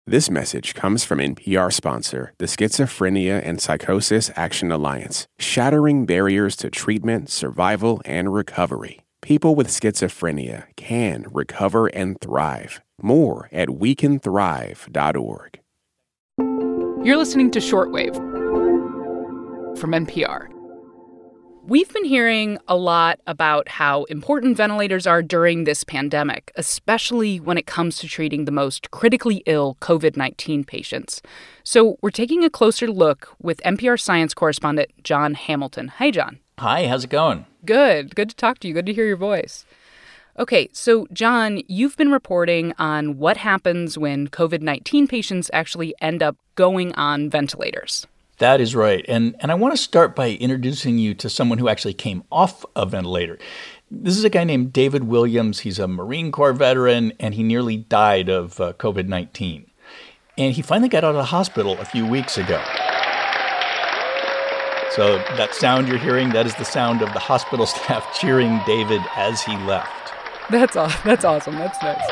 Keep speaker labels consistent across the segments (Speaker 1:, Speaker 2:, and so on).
Speaker 1: This message comes from NPR sponsor, the Schizophrenia and Psychosis Action Alliance, shattering barriers to treatment, survival, and recovery. People with schizophrenia can recover and thrive. More at wecanthrive.org.
Speaker 2: You're listening to Shortwave from NPR. We've been hearing a lot about how important ventilators are during this pandemic, especially when it comes to treating the most critically ill COVID-19 patients. So we're taking a closer look with NPR science correspondent Jon Hamilton. Hi, Jon.
Speaker 3: Hi, how's it going?
Speaker 2: Good. Good to talk to you. Good to hear your voice. Okay, so Jon, you've been reporting on what happens when COVID-19 patients actually end up going on ventilators.
Speaker 3: That is right. And I want to start by introducing you to someone who actually came off a ventilator. This is a guy named David Williams. He's a Marine Corps veteran, and he nearly died of COVID-19. And he finally got out of the hospital a few weeks ago. So that sound you're hearing, that is the sound of the hospital staff cheering David as he left.
Speaker 2: That's awesome. That's nice.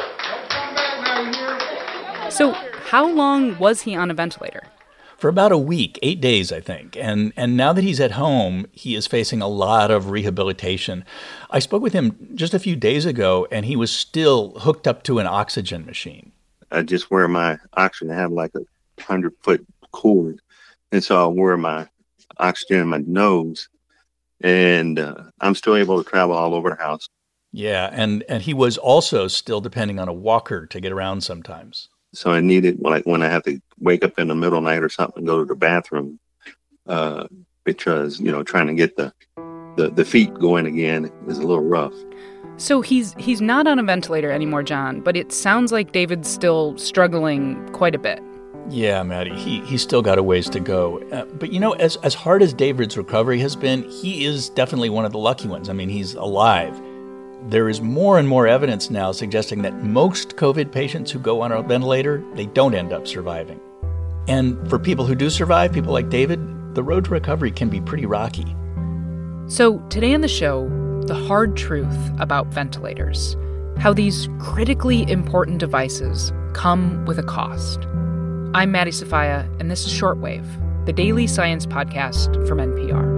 Speaker 2: So how long was he on a ventilator?
Speaker 3: For about a week, 8 days, I think. And now that he's at home, he is facing a lot of rehabilitation. I spoke with him just a few days ago, and he was still hooked up to an oxygen machine.
Speaker 4: I just wear my oxygen. I have like a 100-foot cord. And so I wear my oxygen in my nose. And I'm still able to travel all over the house.
Speaker 3: Yeah, and he was also still depending on a walker to get around sometimes.
Speaker 4: So I needed, like when I have to wake up in the middle of the night or something and go to the bathroom, because, trying to get the feet going again is a little rough.
Speaker 2: So he's not on a ventilator anymore, Jon, but it sounds like David's still struggling quite a bit.
Speaker 3: Yeah, Maddie, he's still got a ways to go. But, as hard as David's recovery has been, he is definitely one of the lucky ones. I mean, he's alive. There is more and more evidence now suggesting that most COVID patients who go on a ventilator, they don't end up surviving. And for people who do survive, people like David, the road to recovery can be pretty rocky.
Speaker 2: So today on the show, the hard truth about ventilators, how these critically important devices come with a cost. I'm Maddie Sofia, and this is Shortwave, the daily science podcast from NPR.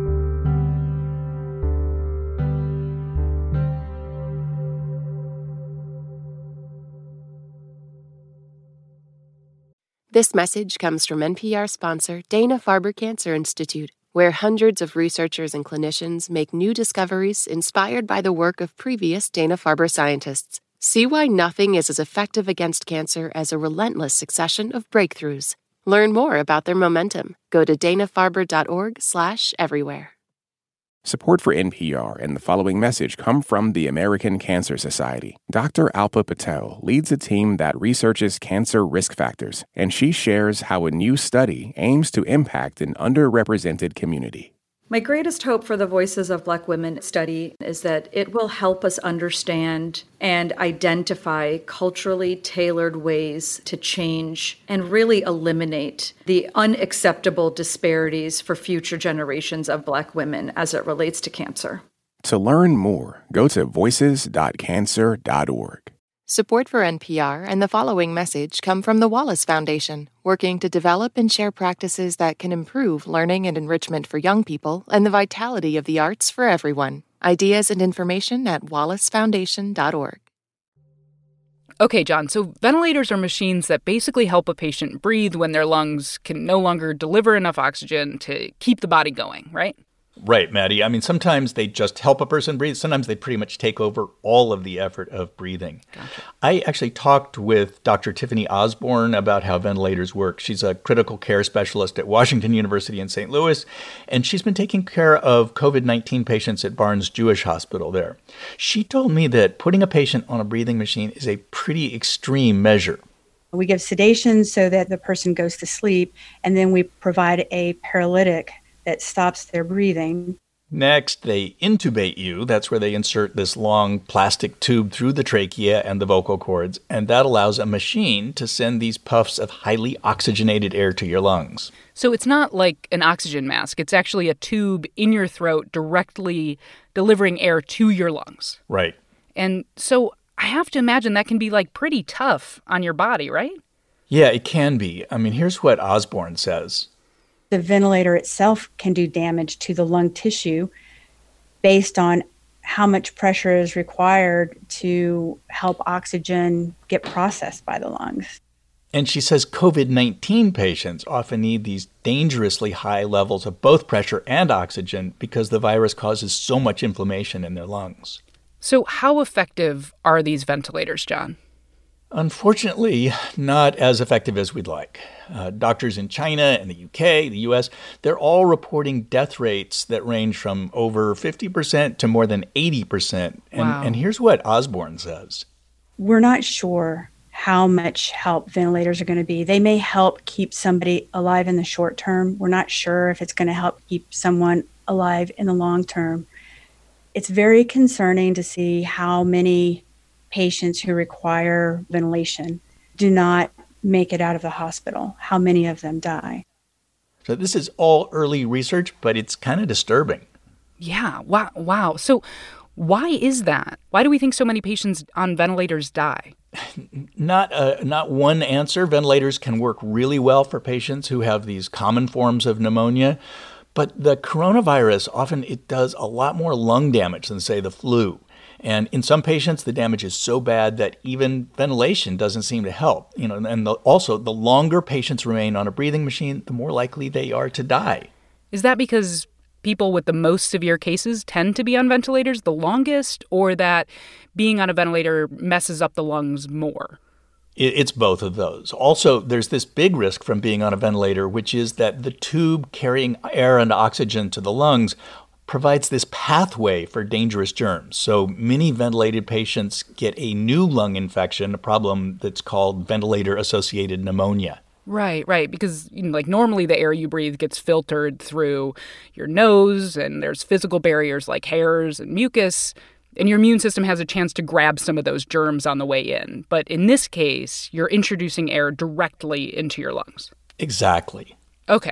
Speaker 5: This message comes from NPR sponsor Dana-Farber Cancer Institute, where hundreds of researchers and clinicians make new discoveries inspired by the work of previous Dana-Farber scientists. See why nothing is as effective against cancer as a relentless succession of breakthroughs. Learn more about their momentum. Go to danafarber.org/everywhere.
Speaker 1: Support for NPR and the following message come from the American Cancer Society. Dr. Alpa Patel leads a team that researches cancer risk factors, and she shares how a new study aims to impact an underrepresented community.
Speaker 6: My greatest hope for the Voices of Black Women study is that it will help us understand and identify culturally tailored ways to change and really eliminate the unacceptable disparities for future generations of Black women as it relates to cancer.
Speaker 1: To learn more, go to voices.cancer.org.
Speaker 5: Support for NPR and the following message come from the Wallace Foundation, working to develop and share practices that can improve learning and enrichment for young people and the vitality of the arts for everyone. Ideas and information at wallacefoundation.org.
Speaker 2: Okay, Jon, so ventilators are machines that basically help a patient breathe when their lungs can no longer deliver enough oxygen to keep the body going, right?
Speaker 3: Right, Maddie. I mean, sometimes they just help a person breathe. Sometimes they pretty much take over all of the effort of breathing.
Speaker 2: Gotcha.
Speaker 3: I actually talked with Dr. Tiffany Osborne about how ventilators work. She's a critical care specialist at Washington University in St. Louis, and she's been taking care of COVID-19 patients at Barnes Jewish Hospital there. She told me that putting a patient on a breathing machine is a pretty extreme measure.
Speaker 7: We give sedation so that the person goes to sleep, and then we provide a paralytic that stops their breathing.
Speaker 3: Next, they intubate you. That's where they insert this long plastic tube through the trachea and the vocal cords, and that allows a machine to send these puffs of highly oxygenated air to your lungs.
Speaker 2: So it's not like an oxygen mask. It's actually a tube in your throat directly delivering air to your lungs.
Speaker 3: Right.
Speaker 2: And so I have to imagine that can be like pretty tough on your body, right?
Speaker 3: Yeah, it can be. I mean, here's what Osborne says.
Speaker 7: The ventilator itself can do damage to the lung tissue based on how much pressure is required to help oxygen get processed by the lungs.
Speaker 3: And she says COVID-19 patients often need these dangerously high levels of both pressure and oxygen because the virus causes so much inflammation in their lungs.
Speaker 2: So how effective are these ventilators, John?
Speaker 3: Unfortunately, not as effective as we'd like. Doctors in China and the UK, the US, they're all reporting death rates that range from over 50% to more than 80%.
Speaker 2: Wow.
Speaker 3: And here's what Osborne says.
Speaker 7: We're not sure how much help ventilators are going to be. They may help keep somebody alive in the short term. We're not sure if it's going to help keep someone alive in the long term. It's very concerning to see how many patients who require ventilation do not make it out of the hospital, how many of them die.
Speaker 3: So this is all early research, but it's kind of disturbing.
Speaker 2: Yeah, wow. So why is that? Why do we think so many patients on ventilators die?
Speaker 3: Not one answer. Ventilators can work really well for patients who have these common forms of pneumonia, but the coronavirus often it does a lot more lung damage than, say, the flu. And in some patients, the damage is so bad that even ventilation doesn't seem to help. Also, the longer patients remain on a breathing machine, the more likely they are to die.
Speaker 2: Is that because people with the most severe cases tend to be on ventilators the longest, or that being on a ventilator messes up the lungs more?
Speaker 3: It's both of those. Also, there's this big risk from being on a ventilator, which is that the tube carrying air and oxygen to the lungs provides this pathway for dangerous germs. So many ventilated patients get a new lung infection, a problem that's called ventilator-associated pneumonia.
Speaker 2: Right. Because normally the air you breathe gets filtered through your nose, and there's physical barriers like hairs and mucus, and your immune system has a chance to grab some of those germs on the way in. But in this case, you're introducing air directly into your lungs.
Speaker 3: Exactly.
Speaker 2: Okay.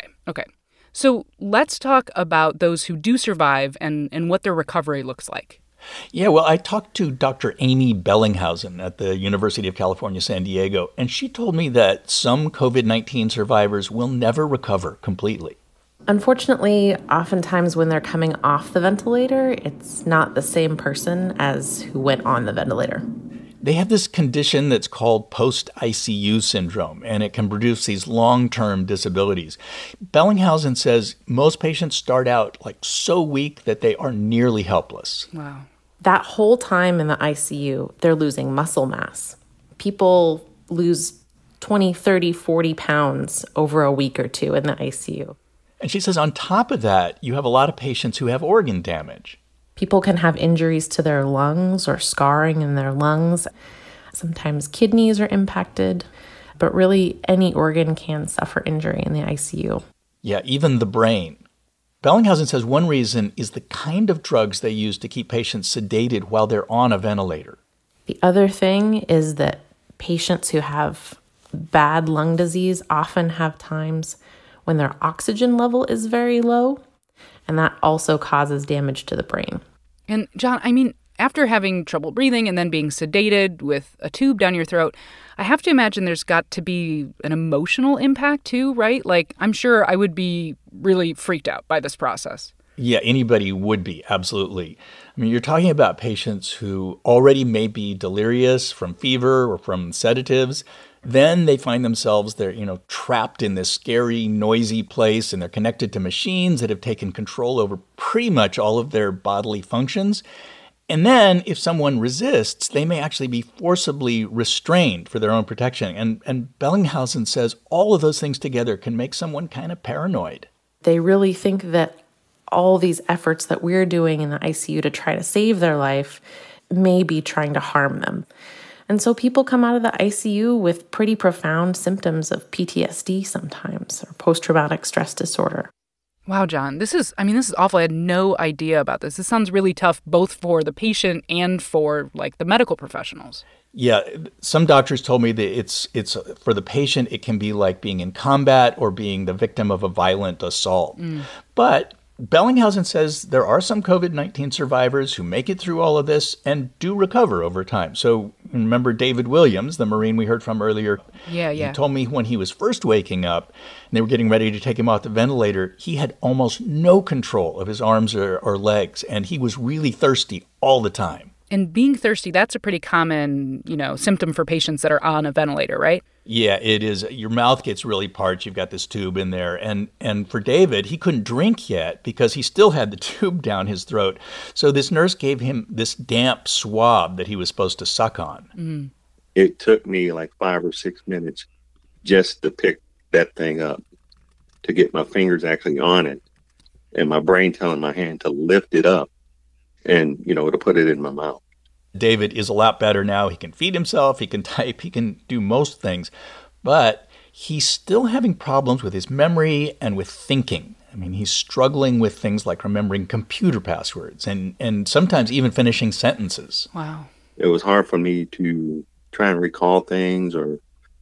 Speaker 2: So let's talk about those who do survive and what their recovery looks like.
Speaker 3: Yeah, well, I talked to Dr. Amy Bellinghausen at the University of California, San Diego, and she told me that some COVID-19 survivors will never recover completely.
Speaker 8: Unfortunately, oftentimes when they're coming off the ventilator, it's not the same person as who went on the ventilator.
Speaker 3: They have this condition that's called post-ICU syndrome, and it can produce these long-term disabilities. Bellinghausen says most patients start out so weak that they are nearly helpless.
Speaker 2: Wow.
Speaker 8: That whole time in the ICU, they're losing muscle mass. People lose 20, 30, 40 pounds over a week or two in the ICU.
Speaker 3: And she says on top of that, you have a lot of patients who have organ damage.
Speaker 8: People can have injuries to their lungs or scarring in their lungs. Sometimes kidneys are impacted, but really any organ can suffer injury in the ICU.
Speaker 3: Yeah, even the brain. Bellinghausen says one reason is the kind of drugs they use to keep patients sedated while they're on a ventilator.
Speaker 8: The other thing is that patients who have bad lung disease often have times when their oxygen level is very low, and that also causes damage to the brain.
Speaker 2: And John, after having trouble breathing and then being sedated with a tube down your throat, I have to imagine there's got to be an emotional impact too, right? I'm sure I would be really freaked out by this process.
Speaker 3: Yeah, anybody would be, absolutely. You're talking about patients who already may be delirious from fever or from sedatives. Then they find themselves, they're, trapped in this scary, noisy place, and they're connected to machines that have taken control over pretty much all of their bodily functions. And then if someone resists, they may actually be forcibly restrained for their own protection. And Bellinghausen says all of those things together can make someone kind of paranoid.
Speaker 8: They really think that all these efforts that we're doing in the ICU to try to save their life may be trying to harm them. And so people come out of the ICU with pretty profound symptoms of PTSD sometimes, or post-traumatic stress disorder.
Speaker 2: Wow, John, this is awful. I had no idea about this. This sounds really tough, both for the patient and for the medical professionals.
Speaker 3: Yeah, some doctors told me that it's for the patient, it can be like being in combat or being the victim of a violent assault. But Bellinghausen says there are some COVID-19 survivors who make it through all of this and do recover over time. So remember David Williams, the Marine we heard from earlier?
Speaker 2: Yeah.
Speaker 3: He told me when he was first waking up and they were getting ready to take him off the ventilator, he had almost no control of his arms or legs, and he was really thirsty all the time.
Speaker 2: And being thirsty, that's a pretty common, symptom for patients that are on a ventilator, right?
Speaker 3: Yeah, it is. Your mouth gets really parched. You've got this tube in there. And for David, he couldn't drink yet because he still had the tube down his throat. So this nurse gave him this damp swab that he was supposed to suck on.
Speaker 2: Mm.
Speaker 4: It took me like 5 or 6 minutes just to pick that thing up, to get my fingers actually on it, and my brain telling my hand to lift it up and, to put it in my mouth.
Speaker 3: David is a lot better now. He can feed himself, he can type, he can do most things, but he's still having problems with his memory and with thinking. I mean, he's struggling with things like remembering computer passwords and sometimes even finishing sentences.
Speaker 2: Wow.
Speaker 4: It was hard for me to try and recall things or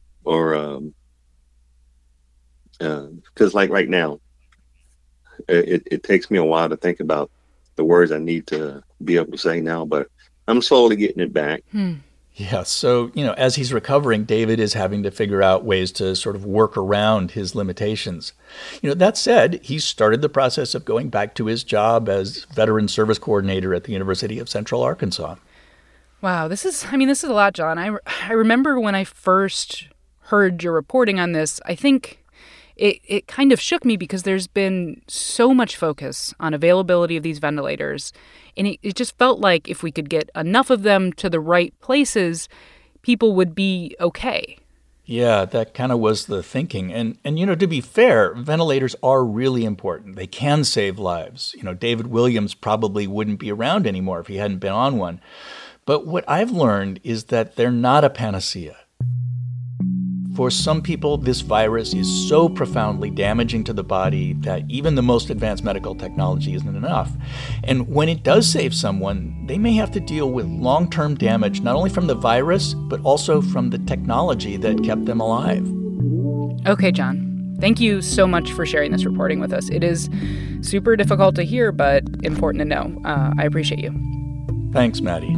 Speaker 4: because like right now, it takes me a while to think about the words I need to be able to say now, but I'm slowly getting it back.
Speaker 3: Yeah. So, as he's recovering, David is having to figure out ways to sort of work around his limitations. That said, he started the process of going back to his job as Veteran Service Coordinator at the University of Central Arkansas.
Speaker 2: Wow. This is a lot, John. I remember when I first heard your reporting on this, I think it kind of shook me because there's been so much focus on availability of these ventilators. And it just felt like if we could get enough of them to the right places, people would be okay.
Speaker 3: Yeah, that kind of was the thinking. And to be fair, ventilators are really important. They can save lives. David Williams probably wouldn't be around anymore if he hadn't been on one. But what I've learned is that they're not a panacea. For some people, this virus is so profoundly damaging to the body that even the most advanced medical technology isn't enough. And when it does save someone, they may have to deal with long-term damage, not only from the virus, but also from the technology that kept them alive.
Speaker 2: Okay, John. Thank you so much for sharing this reporting with us. It is super difficult to hear, but important to know. I appreciate you.
Speaker 3: Thanks, Maddie.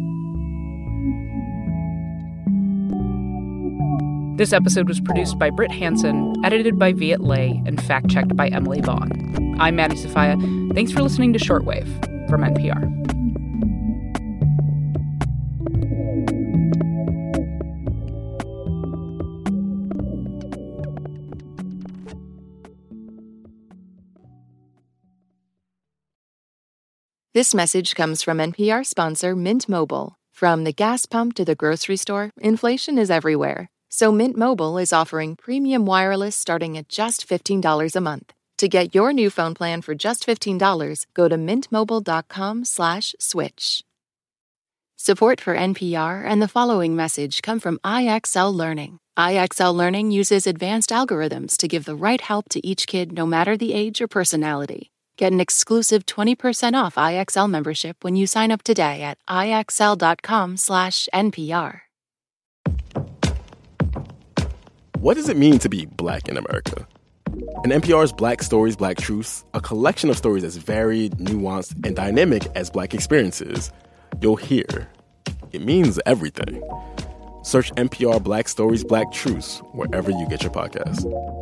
Speaker 2: This episode was produced by Britt Hansen, edited by Viet Le, and fact-checked by Emily Vaughn. I'm Maddie Sofia. Thanks for listening to Shortwave from NPR.
Speaker 5: This message comes from NPR sponsor Mint Mobile. From the gas pump to the grocery store, inflation is everywhere. So Mint Mobile is offering premium wireless starting at just $15 a month. To get your new phone plan for just $15, go to mintmobile.com/switch. Support for NPR and the following message come from IXL Learning. IXL Learning uses advanced algorithms to give the right help to each kid no matter the age or personality. Get an exclusive 20% off IXL membership when you sign up today at IXL.com/NPR.
Speaker 9: What does it mean to be Black in America? In NPR's Black Stories, Black Truths, a collection of stories as varied, nuanced, and dynamic as Black experiences, you'll hear it means everything. Search NPR Black Stories, Black Truths wherever you get your podcasts.